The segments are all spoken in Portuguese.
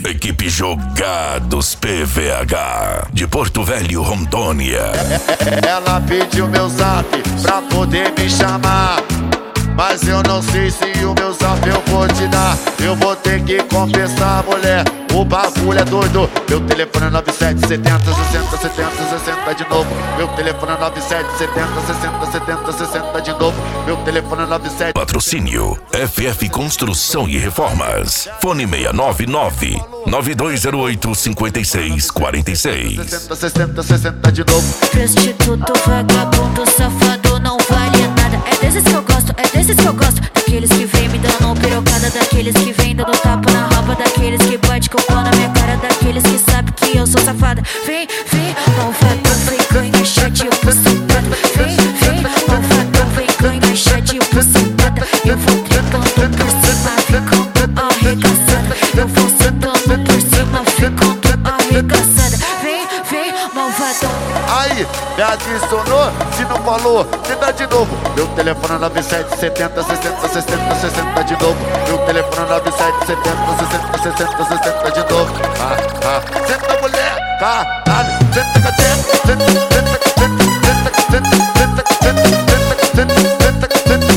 Equipe Jogados PVH de Porto Velho, Rondônia. Ela pediu meu zap pra poder me chamar, mas eu não sei se o meu zap eu vou te dar. Eu vou ter que confessar, mulher, o bagulho é doido. Meu telefone é 9770 60 70 60 de novo. Meu telefone é 9770 60 70 60 de novo. Meu telefone é 97. Patrocínio FF Construção e Reformas. Fone 699 9208 5646. 60 60 de novo. Prostituto, vagabundo, safado, não vale nada. É desses que eu gosto, é desses que eu gosto. Daqueles que vem me dando pirocada, daqueles que vem dando tapa na raba, daqueles que bate com o pau na minha cara, daqueles que sabe que eu sou safada. Vem, vem, malvadão, vem ganha chat, eu vou sentada. Vem, vem, malvadão, vem ganha chat, eu vou sentada. Eu vou trepando por cima, ficando arregaçada. Eu vou sentando por cima, ficando arregaçada. Vem, vem, malvadão. Aí, me adicionou, se não falou, tenta de novo. Meu telefone é 9770 60 60 60 de novo. Meu telefone é 9770 60 60 60 de novo. Senta, mulher, caralho, senta, gatinha, senta, senta, senta, senta, senta, senta, senta, senta,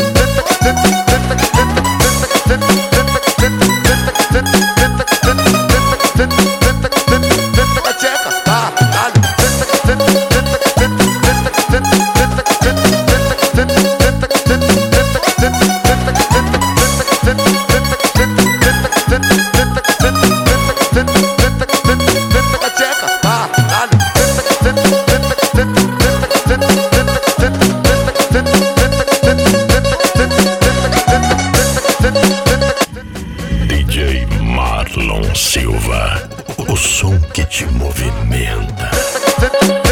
DJ Marlon Silva, o som que te movimenta.